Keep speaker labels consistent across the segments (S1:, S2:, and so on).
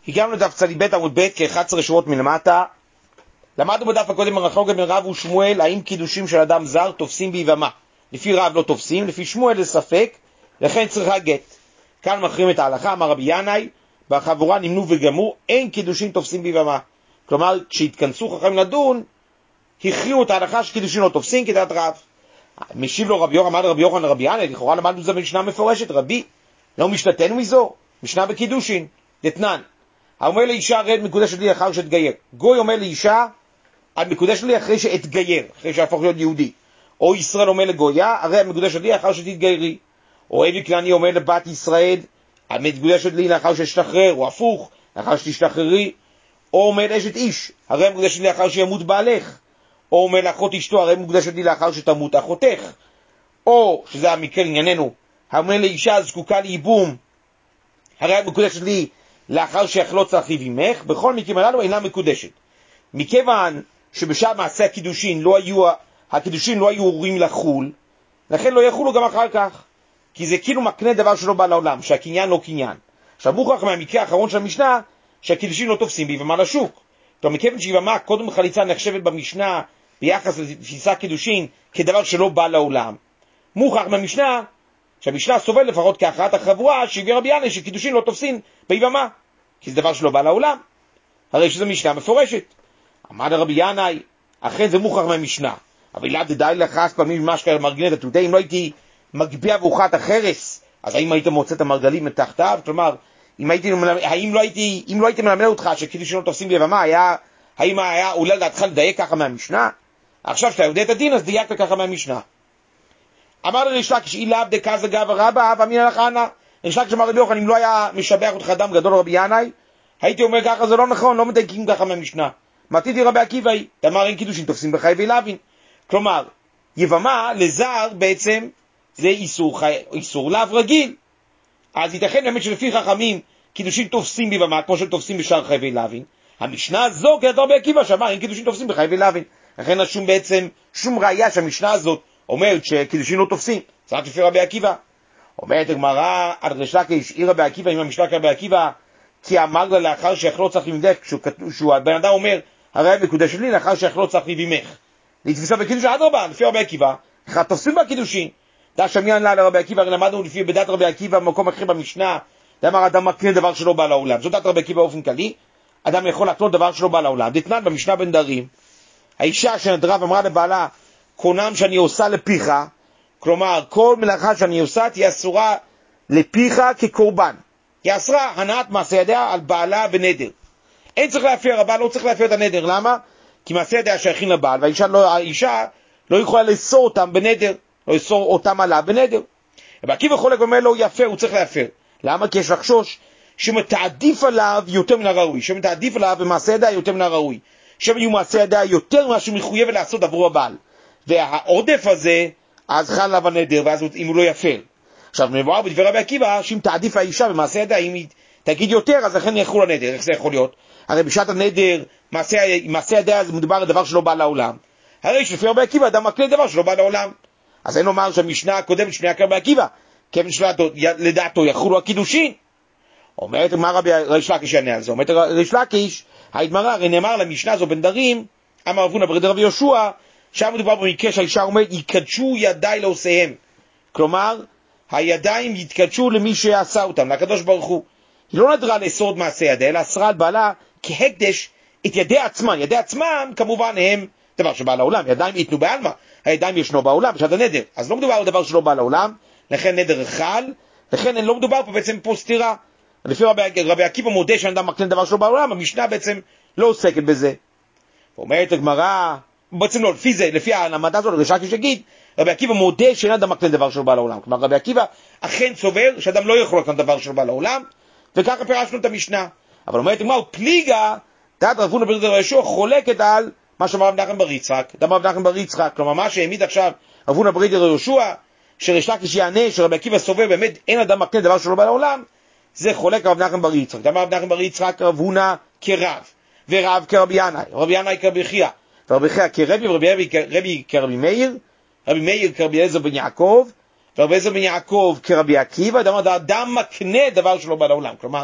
S1: הגענו לדף צ"ב עמוד ב' כ-11 שורות מלמטה. למדנו בדף הקודם מחלוקת בין רב ושמואל, האם קידושים של אדם זר תופסים ביבמה. לפי רב לא תופסים, לפי שמואל זה ספק, לכן צריכה גט. כאן מכריעים את ההלכה, אמר רבי ינאי, בחבורה נמנו וגמרו, אין קידושים תופסים ביבמה. כלומר, כשהתכנסו חכמים לדון, הכריעו את ההלכה שקידושים לא תופסים כדעת רב. משיב לו רבי יוחנן, אמר רבי יוחנן לרבי ינאי, לכאורה למדנו את זה במשנה מפורשת, רבי, לא משתתנו מזו, משנה בקידושין, דתנן. אומר לאישה הרי מקודשת לי אחר שתגייר. גוי אומר לאישה, את מקודשת לי אחרי שאתגייר, אחרי שהפוך להיות יהודי. או ישראל אומר לגויה, הרי מקודשת לי אחר שתתגיירי. או אבי כנעני אומר לבת ישראל, את מקודשת לי לאחר שתשתחרר, או הפוך, לאחר שתשתחררי. או אומר לאשת איש, הרי מקודשת לי לאחר שימות בעלך. או אומר לאחות אשתו, הרי מקודשת לי לאחר שתמות אחותך. או, שזה המקרה ענייננו, אומר לאישה זקוקה לייבום, הרי מקודשת לי לאחר שיחלוץ אחיו עמך, בכל מקרים הללו אינה מקודשת. מכיוון שבשעה מעשה הקידושין לא היו הורים לחול, לכן לא יחולו גם אחר כך. כי זה כאילו מקנה דבר שלא בא לעולם, שהקניין לא קניין. עכשיו מוכרח מהמקרה האחרון של המשנה, שהקידושין לא תופסים ביבמה לשוק. כלומר, מכיוון שיבמה קודם חליצה נחשבת במשנה, ביחס לתפיסה קידושין, כדבר שלא בא לעולם. מוכרח מהמשנה, שהמשנה סובל לפחות כאחת החבורה, שהביא רבי ינאי שקידושין לא תופסים ביבמה. כי זה דבר שלא בא לעולם. הרי שזה משנה מפורשת. אמר לרבי ינאי, אכן זה מוכרח מהמשנה. אבל לא תדעי לך אף פעמים ממה מרגלת התודה, אם לא הייתי מגביע ואוכת החרס, אז האם היית מוצא את המרגלים מתחתיו? כלומר, אם לא הייתי מלמד אותך שקידושין לא תופסים ביבמה, האם היה אולי לדעתך לדייק ככה מהמשנה? עכשיו שאתה יודע את הדין, אז דייקת ככה מהמשנה. אמר לריש לקיש, אי לאו דקז גב רבא, הווה אמינא לך אנא. ריש לקיש אמר רבי יוחנן, אם לא היה משבח אותך אדם גדול רבי ינאי, הייתי אומר ככה, זה לא נכון, לא מדייקים ככה מהמשנה. מתיתי רבי עקיבא היא, תאמר אין קידושין תופסים בחייבי לוין. כלומר, יבמה לזר בעצם זה איסור לאו רגיל. אז ייתכן באמת שלפי חכמים קידושין תופסים ביבמה, כמו שתופסים בשאר חייבי לוין. המשנה הזו, כדעת רבי עקיבא, שאמר אין קידושין תופסים בחייבי לוין. לכן שום ראיה שהמשנה הזאת אומרת שקידושין לא תופסים. זה רק לפי רבי עקיבא. אומרת הגמרא על ריש לקיש, עיר רבי עקיבא עם המשנה כרבי עקיבא, כי אמר לה לאחר שיחלוץ אחיו עמך, כשהבן אדם אומר, הרי מקודשת לי לאחר שיחלוץ אחיו עמך. לתפיסה בקידושין אדרבה, לפי רבי עקיבא, תופסים בקידושין. דע שמיין לה לרבי עקיבא, הרי למדנו לפי בדת רבי עקיבא, במקום אחר במשנה, דאמר אדם מקנה דבר שלא בא לעולם. זאת דת רבי עקיבא באופן כללי, אדם יכול לקנות דבר שלא בא לעולם. דתנן במשנה בנדרים, האישה שנדרה ואמרה לבעלה, קונם שאני עושה לפיך, כלומר, כל מלאכה שאני עושה תהיה אסורה לפיך כקורבן. היא אסרה הנעת מעשה ידיה על בעלה בנדר. אין צריך להפר, הבעל לא צריך להפר את הנדר. למה? כי מעשה ידיה שייכים לבעל, והאישה לא יכולה לאסור אותם בנדר, לא לאסור אותם עליו בנדר. רבי עקיבא חולק ואומר לו, יפר, הוא צריך להפר. למה? כי יש לחשוש שמתעדיף עליו יותר מן הראוי, שמתעדיף עליו במעשה ידיה יותר מן הראוי, שיהיו מעשה ידיה יותר ממה שהוא מחויב לעשות עבור הבעל. והעודף הזה, אז חל עליו הנדר, ואז אם הוא לא יפר. עכשיו, מבואר בדברי רבי עקיבא, שאם תעדיף האישה במעשה ידיה, אם היא תגיד יותר, אז לכן יחול הנדר. איך זה יכול להיות? הרי בשעת הנדר, מעשה ידיה זה מדובר על דבר שלא בא לעולם. הרי שלפי רבי עקיבא, אדם מקנה דבר שלא בא לעולם. אז אין לומר שהמשנה הקודמת שנייה כרבי עקיבא, כיוון שלדעתו יחולו הקידושין. אומרת מה ריש לקיש יענה על זה? אומרת ריש לקיש, הגמרא, הרי נאמר למשנה זו בנדרים, אמר אבונה ברד רבי יהושע, שם מדובר במקרה שהאישה אומרת, יקדשו ידיי לעושיהם. כלומר, הידיים יתקדשו למי שעשה אותם, לקדוש ברוך הוא. היא לא נדרה לאסור את מעשה ידיה, אלא אסרה על בעלה כהקדש את ידי עצמן. ידי עצמן כמובן הם דבר שבא לעולם, ידיים יתנו בעלמא, הידיים ישנו בעולם, בשעת הנדר. אז לא מדובר על דבר שלא בא לעולם, לכן נדר חל, לכן לא מדובר פה בעצם פה סתירה. לפי רבי עקיבא מודה שאדם מקנה דבר שלא בא לעולם, המשנה בעצם לא עוסקת בזה. אומרת הגמרא, בעצם לא, לפי זה, לפי העמדה הזאת, ריש לקיש יגיד, רבי עקיבא מודה שאין אדם מקנה דבר שלא בא לעולם. כלומר, רבי עקיבא אכן סובר שאדם לא יכול לקנות דבר שלא בא לעולם, וככה פירשנו את המשנה. אבל אומרת הגמרא, פליגה, דעת רב הונא ברד רבי יהושע חולקת על מה שאמר רב נחמן בר יצחק. דאמר רב נחמן בר יצחק, כלומר, מה שהעמיד עכשיו רב הונא ברד רבי יהושע, שריש לקיש יענה שרבי עקיבא סובר באמת אין אדם מקנה דבר שלא בא לעולם, זה חולק רב נחמן בר יצחק. דאמר רב נחמן בר יצחק, רב הונא כרב, ורב כרבי ינאי, רבי ינאי כרבי חייא, ורבי חייא כרבי, ורבי כרבי מאיר, רבי מאיר כרבי אליעזר בן יעקב, ורבי אליעזר בן יעקב כרבי עקיבא. דאמר אדם מקנה דבר שלא בא לעולם. כלומר,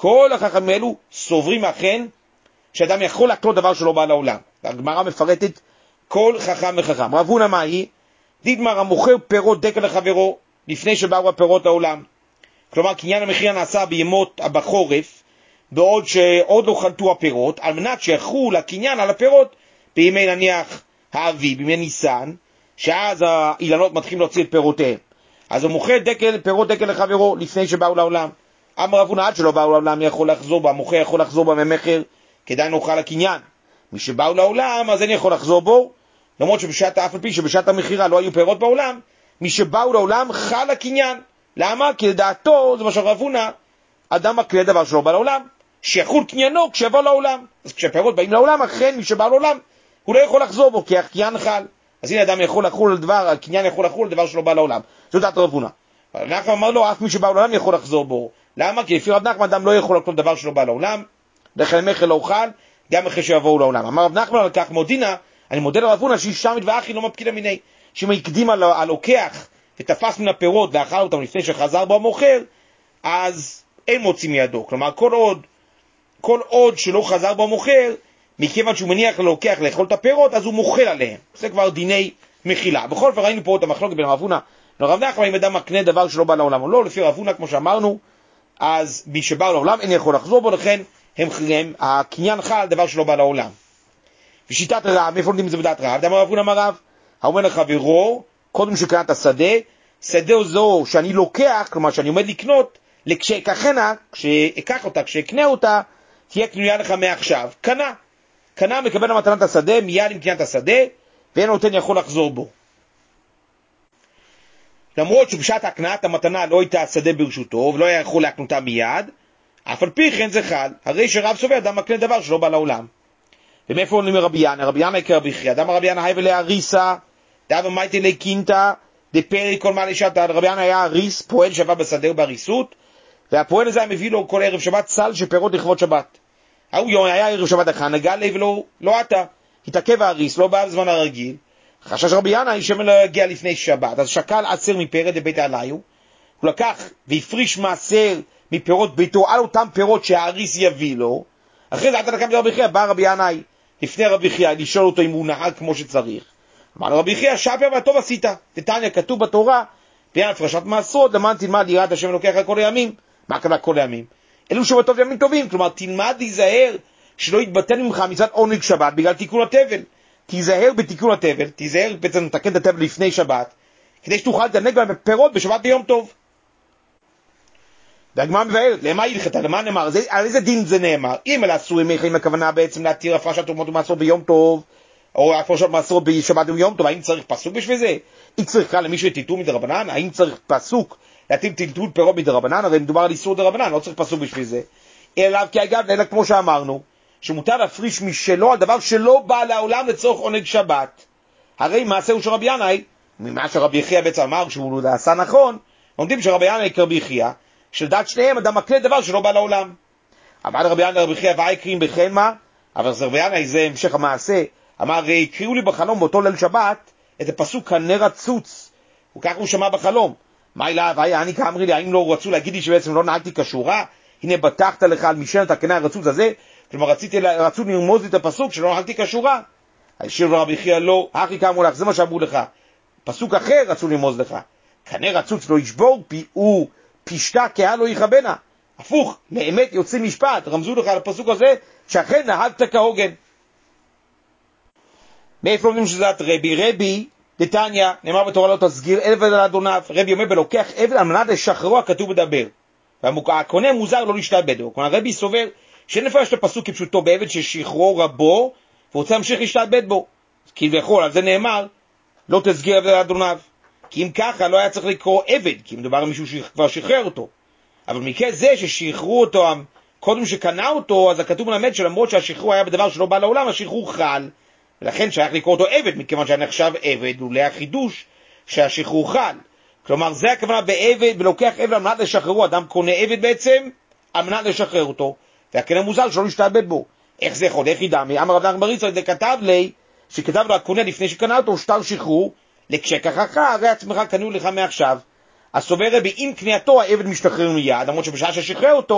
S1: כל החכמים האלו סוברים אכן שאדם יכול להקנות דבר שלא בא לעולם. הגמרא מפרטת כל חכם וחכם. רב הונא מהי? דידמר המוכר פירות דקל לחברו לפני שבאו הפירות לעולם. כלומר, קניין המחיר נעשה בימות בחורף, בעוד שעוד לא חלטו הפירות, על מנת שיחול הקניין על הפירות בימי נניח האביב, בימי ניסן, שאז האילנות מתחילים להוציא את פירותיהם. אז הוא מוכר פירות דקל לחברו לפני שבאו לעולם. אמר רב הונא עד שלא באו לעולם יכול לחזור בה, המוכר יכול לחזור בה ממחר, כדאי נאכל הקניין. מי שבאו לעולם אז אני יכול לחזור בו, למרות אף על פי שבשעת המחירה לא היו פירות בעולם, מי שבאו לעולם חל הקניין. למה? כי לדעתו, זה מה שרב הונא, אדם מקנה דבר שלא בא לעולם, שיחול קניינו כשיבוא לעולם. אז כשהפירות באים לעולם, אכן מי שבא לעולם, הוא לא יכול לחזור בו, כי הקניין חל. אז הנה אדם יכול לחול על דבר, הקניין יכול לחול על דבר שלא בא לעולם. זו דעת רב הונא. רב נחמן אמר לו, אף מי שבא לעולם יכול לחזור בו. למה? כי לפי רב נחמן אדם לא יכול לקנות דבר שלא בא לעולם, לכן מחר לא אוכל, גם אחרי שיבואו לעולם. אמר רב נחמן על כך מודינה, אני מודה לרב הונא שאיש שמית ואחי לא מפקיד מיני, שאם הקדים הלוקח ותפס מן הפירות ואכל אותם לפני שחזר בו המוכר, אז אין מוציא מידו. כלומר, כל עוד שלא חזר בו המוכר, מכיוון שהוא מניח ללוקח לאכול את הפירות, אז הוא מוכל עליהם. זה כבר דיני מחילה. בכל אופן ראינו פה את המחלוקת בין רב הונא לרב נחמן, אם אדם מקנה דבר שלא בא לעולם או לא. לפי רב הונא, כמו שאמרנו, אז מי שבא לעולם אין יכול לחזור בו, לכן הקניין חל על דבר שלא בא לעולם. ושיטת רב, איפה לומדים את זה בדעת רב? דאמר רב הונא אמר רב, האומר לחברו, קודם שקנה את השדה, שדה זו שאני לוקח, כלומר שאני עומד לקנות, כשאקח אותה, כשאקנה אותה, תהיה קנויה לך מעכשיו. קנה מקבל המתנת השדה, מיד עם קניית השדה, ואין נותן יכול לחזור בו. למרות שבשעת הקנאת המתנה לא הייתה השדה ברשותו, ולא היה יכול להקנותה מיד, אף על פי כן זה חל, הרי שרב סובר אדם מקנה דבר שלא בא לעולם. ומאיפה עולים רבי ינא? רבי ינא יקר בכי, אדם רבי ינא היו להריסה, דאב מייטי לקינטה, דפרי כל מה לשעת. רבי ינא היה הריס, פועל שבה בשדה ובריסות, והפועל הזה מביא לו כל ערב שבת סל שפירות לכבוד שבת. הוא היה ערב שבת אחד, נגע לי ולא עתה, התעכב הריס, לא בא בזמן הרגיל, חשש רבי ינא שמן לא יגיע לפני שבת, אז שקל עצר מפרד לבית עליו, הוא לקח והפריש מעשר מפירות ביתו על אותם פירות שהאריס יביא לו. אחרי זה עתה לקם לרבי חייא, בא רבי ינא לפני רבי חייא לשאול אותו אם הוא נהג כמו שצריך. אמר לרבי חייא, שפר וטוב עשית. תתניא, כתוב בתורה, בעניין הפרשת מעשרות, למען תלמד יראת השם אלוקיך כל הימים. מה הכוונה כל הימים? אלו שבטוב ימים טובים, כלומר תלמד להיזהר שלא יתבטל ממך מצוות עונג שבת בגלל תיקון התבל. תיזהר בתיקון התבל, תיזהר בעצם לתקן את התבל לפני שבת, כדי שתוכל לתענג בהם פירות בשבת ביום טוב. והגמרא מבארת, למה הלכתה? למה נאמר? על איזה דין זה נאמר? אם אלה אסורים מחיים, הכוונה בעצם להתיר הפרשת תרומות ומעשרות ביום טוב, או הפרשת מעשרות בשבת ביום טוב, האם צריך פסוק בשביל זה? אם צריך כאן למישהו טלטול מדרבנן, האם צריך פסוק להתיר טלטול פירות מדרבנן? הרי מדובר על איסור דרבנן, לא צריך פסוק בשביל זה. אלא כי אגב, אלא כמו שאמרנו, שמותר להפריש משלו על דבר שלא בא לעולם לצורך עונג שבת. הרי מעשהו של רבי ינא, ממה שרבי חייא בעצם אמר שהוא עשה נכון, לומדים שרבי ינא יקר בי שלדעת שניהם אדם מקנה דבר שלא בא לעולם. אמר רבי ינא לרבי חייא, והיקרים בכן מה? אבל רבי ינא זה המשך המעשה, אמר הקריאו לי בחלום באותו ליל שבת את הפסוק הנר הצוץ, וכך הוא שמע בחלום. מה אליו? אני כאמרי לי, האם לא רצו להגיד לי שבעצם לא נהגתי כשורה? הנה בטחת לך על משענת הקנה הרצוץ הזה, כלומר רצו לרמוז לי את הפסוק שלא נהגתי כשורה. השאיר רבי חייא לא, אחי כאמרו לך, זה מה שאמרו לך. פסוק אחר רצו לרמוז לך, קנה רצוץ לא ישבור פיהו פשטה קהה לא יכבנה. הפוך, לאמת יוצא משפט, רמזו לך על הפסוק הזה שאכן נהגת כהוגן. מאיפה אומרים שזאת רבי דתניא, נאמר בתורה לא תסגיר עבד על אדוניו. רבי אומר בלוקח עבד על מנת לשחררו, הכתוב מדבר, והקונה מוזר לא להשתעבד בו. כלומר רבי סובר שאין לפרש את הפסוק כפשוטו בעבד ששחררו רבו ורוצה להמשיך להשתעבד בו, כביכול על זה נאמר לא תסגיר עבד על אדוניו, כי אם ככה לא היה צריך לקרוא עבד, כי מדובר על מישהו שכבר שחרר אותו. אבל מקרה זה ששחררו אותו קודם שקנה אותו, אז הכתוב מלמד שלמרות שהשחרור היה בדבר שלא בא לעולם, השחרור חל, ולכן שייך לקרוא אותו עבד, מכיוון שנחשב עבד, הוא החידוש שהשחרור חל. כלומר זה הכוונה בעבד, ולוקח עבד על מנת לשחררו. אדם קונה עבד בעצם על מנת לשחרר אותו, והקנה מוזר שלא להשתעבד בו. איך זה יכול? איך ידע? אמר רב נחמן בר יצחק כתב לי, שכתב לו הקונה לפני שקנה אותו שטר שחרור, לכשכחך הרי עצמך קנו לך מעכשיו. אז סובר רבי, אם קנייתו העבד משתחרר מיד, למרות שבשעה ששחרר אותו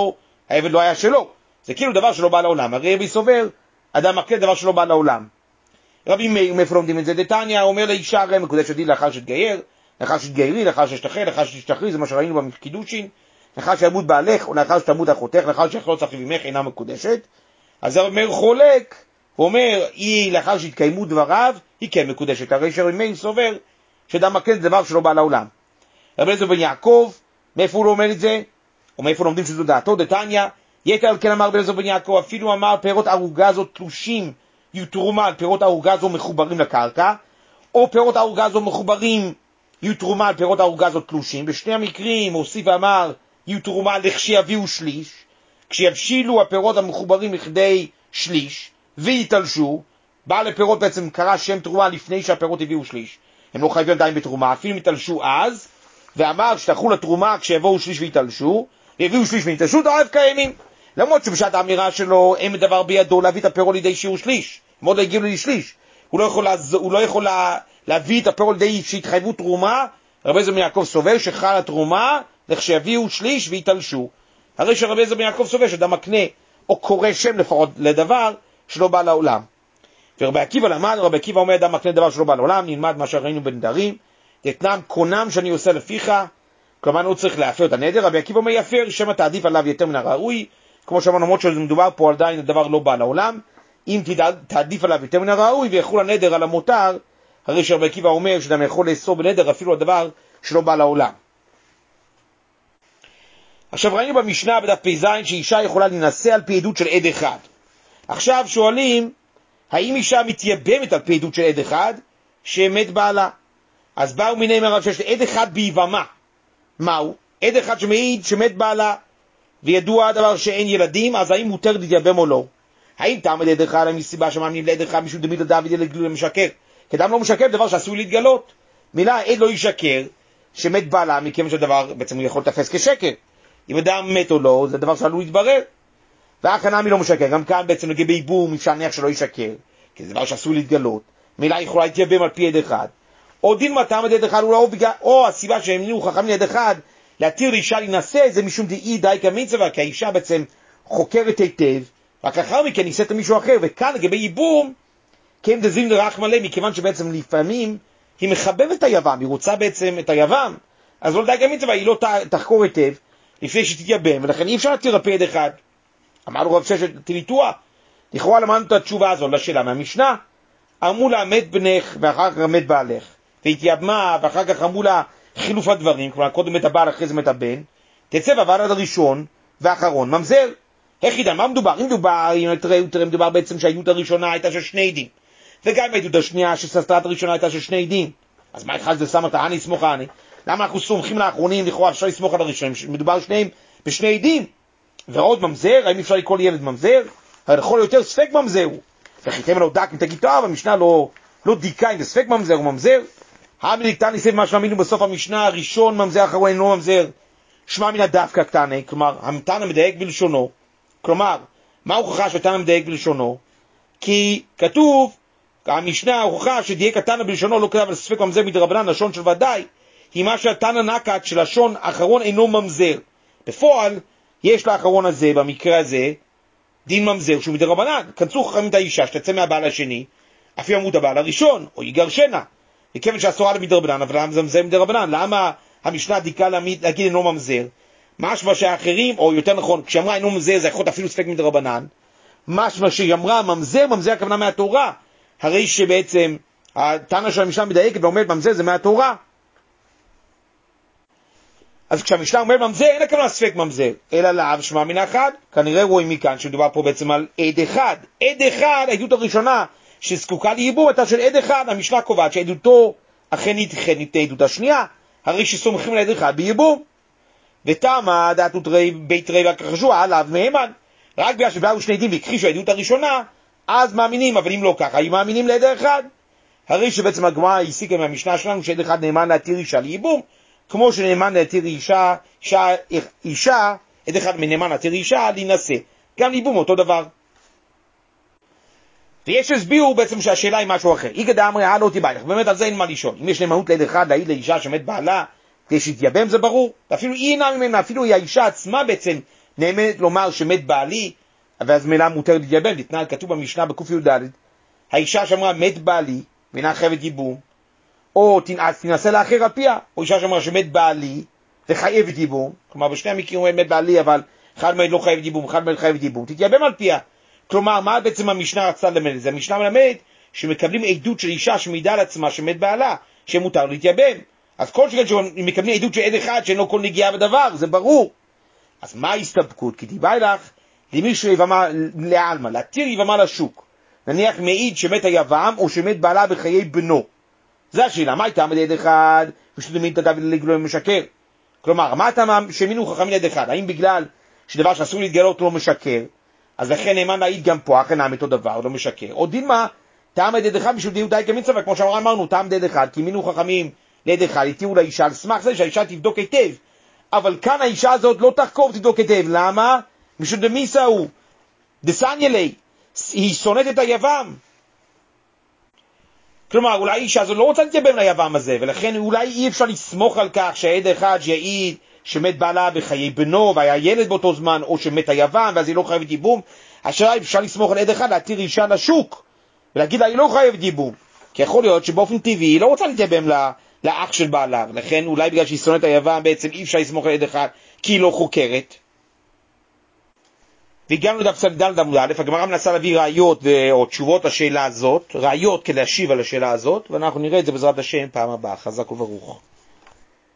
S1: העבד לא היה שלו. זה כאילו דבר שלא בא לעולם. הרי רבי סובר, אדם מקנה דבר שלא בא לעולם. רבי מאיר, מאיפה לומדים את זה? דתניא אומר לאישה הרי מקודשת היא לאחר שתגייר, לאחר שתגיירי, לאחר שתשתחררי, לאחר שתשתחררי, זה מה שראינו בקידושין, לאחר שימות בעלך או לאחר שתמות אחותך, לאחר שיחלוץ אחיו אמך אינה מקודשת. אז רבי מאיר חולק, הוא אומר, היא לאחר שהתקיימו דבריו, היא כן מקודשת. הרי שרבי מאיר סובר שאדם מקנה זה דבר שלא בא לעולם. רבי אליעזר בן יעקב, מאיפה הוא לומד את זה? או מאיפה לומדים שזו דעתו? דתניא, יתר על כן אמר רבי אליעזר בן יעקב, אפילו אמר פירות ערוגה זו תלושים יהיו תרומה על פירות הערוגה זו מחוברים לקרקע, או פירות הערוגה זו מחוברים יהיו תרומה על פירות הערוגה זו תלושים. בשני המקרים הוסיף ואמר יהיו תרומה לכשיביאו שליש, כשיבשילו הפירות המחוברים לכדי שליש ויתלשו, בעל הפירות בעצם קרא שם תרומה לפני שהפירות הביאו שליש, הם לא חייבים עדיין בתרומה, אפילו יתלשו אז, ואמר שתחול התרומה כשיבואו שליש ויתלשו, והביאו שליש ויתלשו, דערב קיימים. למרות שבשעת האמירה שלו אין דבר בידו להביא את הפירות לידי שיעור שליש, הם עוד לא הגיעו לי שליש, הוא לא יכול להביא את הפירות לידי שהתחייבו תרומה. רבי אליעזר בן יעקב סובר שחל התרומה לכשיביאו שליש ויתלשו. הרי שרבי אליעזר בן יעקב סובר שאדם מקנה או קורא שם לפחות לדבר שלא בא לעולם. ורבי עקיבא למד, רבי עקיבא אומר אדם מקנה דבר שלא בא לעולם, נלמד מה שראינו בנדרים, תתנם קונם שאני עושה לפיך, כלומר הוא צריך להפר את הנדר. רבי עקיבא אומר יפר שמא תעדיף עליו יותר מן הראוי, כמו שאמרנו, למרות שמדובר פה עדיין הדבר לא בא לעולם, אם תעדיף עליו יותר מן הראוי ויחול הנדר על המותר, הרי שרבי עקיבא אומר שאדם יכול לאסור בנדר אפילו הדבר שלא בא לעולם. עכשיו ראינו במשנה בדף פ"ז שאישה יכולה להינשא על פי עדות של עד אחד. עכשיו שואלים, האם אישה מתייבמת על פי עדות של עד אחד שמת בעלה? אז באו מיני מרב שיש עד אחד ביבמה. מהו? עד אחד שמעיד שמת בעלה וידוע הדבר שאין ילדים, אז האם מותר להתייבם או לא? האם תעמד עד אחד מסיבה שמאמינים לעד אחד משום דמית לדעת וגילוי למשקר? כי אדם לא משקר דבר שעשוי להתגלות. מילה עד לא ישקר שמת בעלה, מכיוון שהדבר בעצם הוא יכול לתפס כשקר. אם אדם מת או לא, זה דבר שעלול להתברר. והכנה מי לא משקר. גם כאן בעצם לגבי ייבום אפשר להניח שלא ישקר, כי זה דבר שעשוי להתגלות. מילה יכולה להתייבם על פי עד אחד. או דין מה תעמד עד אחד, או הסיבה שהם נראו חכמים לעד אחד, להתיר לאישה להינשא, זה משום דאי דייקה מצווה, כי האישה בעצם חוקרת היטב, רק לאחר מכן נישאת מישהו אחר. וכאן לגבי ייבום, כן דזין דרך מלא, מכיוון שבעצם לפעמים היא מחבבת את היבם, היא רוצה בעצם את היבם, אז לא דייקה מצווה, היא לא תחקור היטב לפני שתתייבם, ולכן אי אפשר להתיר על פי עד אחד. אמרנו רב ששת תליטוע, לכאורה למדנו את התשובה הזו לשאלה מהמשנה, אמרו לה מת בנך ואחר כך מת בעלך, והתייבמה ואחר כך אמרו לה חילוף הדברים, כלומר קודם מת הבעל אחרי זה מת הבן, תצא בוועד הראשון ואחרון ממזר. איך ידע, מה מדובר? אם מדובר בעצם שהעדות הראשונה הייתה של שני עדים, וגם העדות השנייה שסתרת הראשונה הייתה של שני עדים, אז מה אחד זה סמכת אני סמוך אני? למה אנחנו סומכים לאחרונים? לכאורה אפשר לסמוך על הראשונים, מדובר שניהם בשני עדים. ועוד ממזר, האם אפשר לקרוא ילד ממזר? הרי לכל יותר ספק ממזר הוא. וחיתם לו דק אם תגיד טוב, המשנה לא דיקה אם זה ספק ממזר או ממזר. המליקתן ניסב מה שמאמינו בסוף המשנה, הראשון ממזר, אחרון אינו ממזר, שמע מן הדווקא קטנה, כלומר המתנא מדייק בלשונו. כלומר, מה ההוכחה שהתנא מדייק בלשונו? כי כתוב, המשנה ההוכחה שדייק התנא בלשונו לא כתב על ספק ממזר מדרבנן, לשון של ודאי, היא מה שהתנא נקט של לשון אחרון אינו ממזר. בפועל, יש לאחרון הזה, במקרה הזה, דין ממזר שהוא מדרבנן. כנסו חכמים את האישה שתצא מהבעל השני, אף ימות את הבעל הראשון, או יגרשנה. וכיוון שאסורה למדרבנן, אבל למה זה ממזר מדרבנן? למה המשנה דיקה להגיד אינו ממזר? משמע שהאחרים, או יותר נכון, כשאמרה אינו ממזר, זה יכול אפילו ספק מדרבנן. משמע שהיא אמרה ממזר, ממזר הכוונה מהתורה. הרי שבעצם, התנא של המשנה מדייקת ואומרת ממזר זה מהתורה. אז כשהמשנה אומר ממזר, אין הכוונה ספק ממזר, אלא לאו שמע מן אחד. כנראה רואים מכאן שמדובר פה בעצם על עד אחד. עד אחד, העדות הראשונה שזקוקה לייבום הייתה של עד אחד. המשנה קובעת שעדותו אכן נדחית העדות השנייה, הרי שסומכים על עד אחד בייבום. ותמה דעת בית רבי והכחשו עליו מהימן, רק בגלל שבאו שני עדים והכחישו העדות הראשונה, אז מאמינים. אבל אם לא ככה, אם מאמינים לעד אחד, הרי שבעצם הגמרא הסיקה מהמשנה שלנו שעד אחד נאמן להתיר אישה לייבום, כמו שנאמן להתיר אישה, עד אחד מנאמן להתיר אישה להינשא, גם לייבום אותו דבר. ויש הסבירו בעצם שהשאלה היא משהו אחר. איגד אמרי לא תיבאי לך, באמת על זה אין מה לשאול. אם יש נאמנות לעד אחד להעיד לאישה שמת בעלה כדי שתייבם, זה ברור. ואפילו היא אינה ממנה, אפילו היא האישה עצמה בעצם נאמנת לומר שמת בעלי, ואז מילה מותר להתייבם, נתנה, כתוב במשנה בק"ד, האישה שאמרה מת בעלי, ואינה חייבת ייבום, או אז תנסה לאחר על פיה, או אישה שאמרה שמת בעלי, וחייבת ייבום, כלומר בשני המקרים מת בעלי, אבל אחד מהם לא חייבת ייבום, אחד מהם חייבת ייבום, תתייבם על פיה. כלומר, מה בעצם המשנה רצתה ללמד? זה המשנה מלמד שמקבלים עדות של אישה שמעידה על עצמה שמת בעלה, שמותר להתייבם. אז כל שכן שמקבלים עדות של עד אחד שאין לו כל נגיעה בדבר, זה ברור. אז מה ההסתפקות? כי תיבאי לך למישהו יבמה לעלמה, להתיר יבמה לשוק. נניח מעיד שמת היבם או שמת בעלה בחיי בנו. זה השאלה, מה הייתה עד אחד? פשוט מין תדע ולגלו משקר. כלומר, מה אתה שמינו חכמים עד אחד? האם בגלל שדבר שאסור להתגלות לא משקר, אז לכן נאמן להעיד גם פה, אכן נעם אותו דבר, לא משקר. או דין מה, טעם עד אחד בשביל דיהו די כמצווה, כמו שאמרנו, טעם עד אחד, כי מינו חכמים לעד אחד, התירו לאישה, על סמך זה שהאישה תבדוק היטב. אבל כאן האישה הזאת לא תחקור תבדוק היטב, למה? משום דמיסה הוא, דסניה לי, היא שונאת את היבם. כלומר, אולי האישה הזאת לא רוצה להתייבם ליבם הזה, ולכן אולי אי אפשר לסמוך על כך שהעד אחד שיעיד שמת בעלה בחיי בנו, והיה ילד באותו זמן, או שמת היבם, ואז היא לא חייבת ייבום. השאלה אפשר לסמוך על עד אחד, להתיר אישה לשוק, ולהגיד לה, היא לא חייבת ייבום. כי יכול להיות שבאופן טבעי היא לא רוצה להתייבם לאח של בעלה, ולכן אולי בגלל שהיא שונאת היבם בעצם אי אפשר לסמוך על עד אחד, כי היא לא חוקרת. והגענו לדף ס"ד עמוד א', הגמרא מנסה להביא ראיות או תשובות לשאלה הזאת, ראיות כדי להשיב על השאלה הזאת, ואנחנו נראה את זה בעזרת השם פעם הבאה. חזק וברוך.